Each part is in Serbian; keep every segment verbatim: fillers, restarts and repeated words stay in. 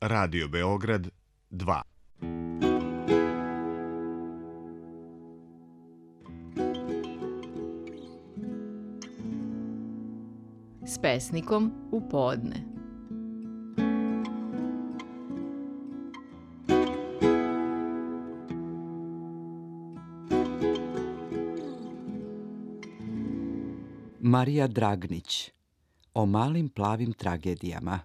Radio Beograd dva. S pesnikom u podne. Marija Dragnić. O malim plavim tragedijama.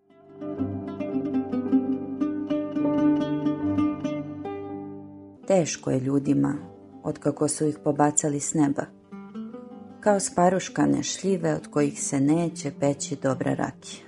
Teško je ljudima otkako su ih pobacali s neba, kao sparuškane šljive od kojih se neće peći dobra rakija.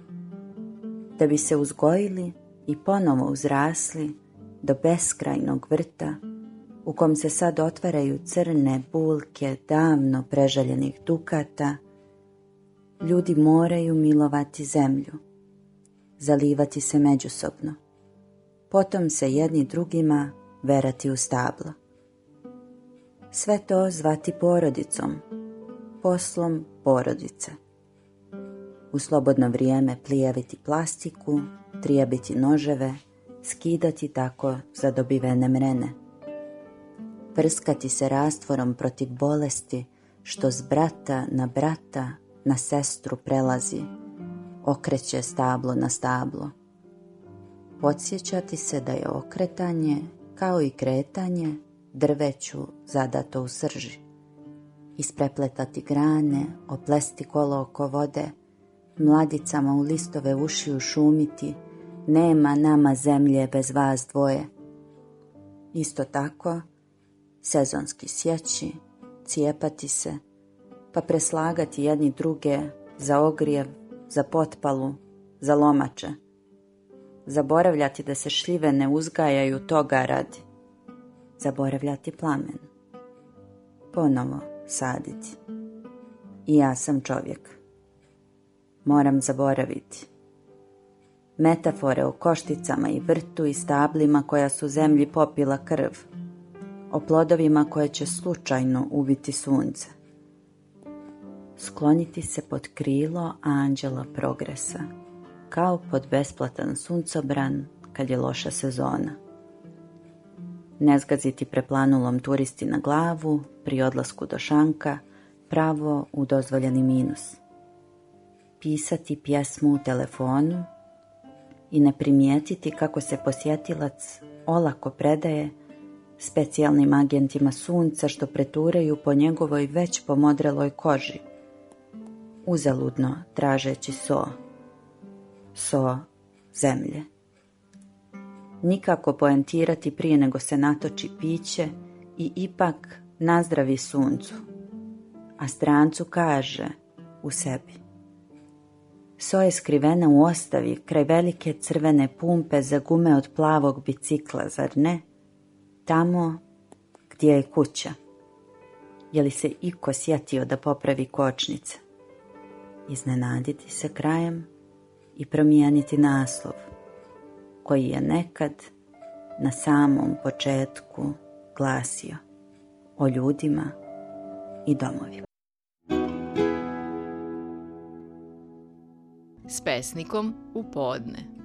Da bi se uzgojili i ponovo uzrasli do beskrajnog vrta u kom se sad otvaraju crne bulke davno prežaljenih dukata, ljudi moraju milovati zemlju, zalivati se međusobno, potom se jedni drugima verati u stabla. Sve to zvati porodicom, poslom porodice. U slobodno vrijeme plijaviti plastiku, trijebiti noževe, skidati tako zadobivene mrene. Prskati se rastvorom protiv bolesti što s brata na brata na sestru prelazi, okreće stablo na stablo. Podsjećati se da je okretanje, kao i kretanje, drveću zadato u srži. Isprepletati grane, oplesti kolo oko vode, mladicama u listove uši ušumiti, nema nama zemlje bez vas dvoje. Isto tako, sezonski sjeći, cijepati se, pa preslagati jedni druge za ogrijev, za potpalu, za lomače. Zaboravljati da se šljive ne uzgajaju toga radi. Zaboravljati plamen. Ponovo saditi. I ja sam čovjek. Moram zaboraviti. Metafore o košticama i vrtu i stablima koja su zemlji popila krv. O plodovima koje će slučajno ubiti sunce. Skloniti se pod krilo anđela progresa, kao pod besplatan suncobran kad je loša sezona. Ne zgaziti preplanulom turisti na glavu pri odlasku do šanka, pravo u dozvoljeni minus. Pisati pjesmu u telefonu i ne primijetiti kako se posjetilac olako predaje specijalnim agentima sunca što preturaju po njegovoj već pomodreloj koži, uzaludno tražeći so, so zemlje. Nikako poentirati prije nego se natoči piće i ipak nazdravi suncu, a strancu kaže u sebi: so je skrivena u ostavi kraj velike crvene pumpe za gume od plavog bicikla, zar ne? Tamo gdje je kuća. Je li se iko sjetio da popravi kočnice? Iznenaditi se krajem i promijeniti naslov, koji je nekad na samom početku glasio o ljudima i domovima. S pesnikom u podne.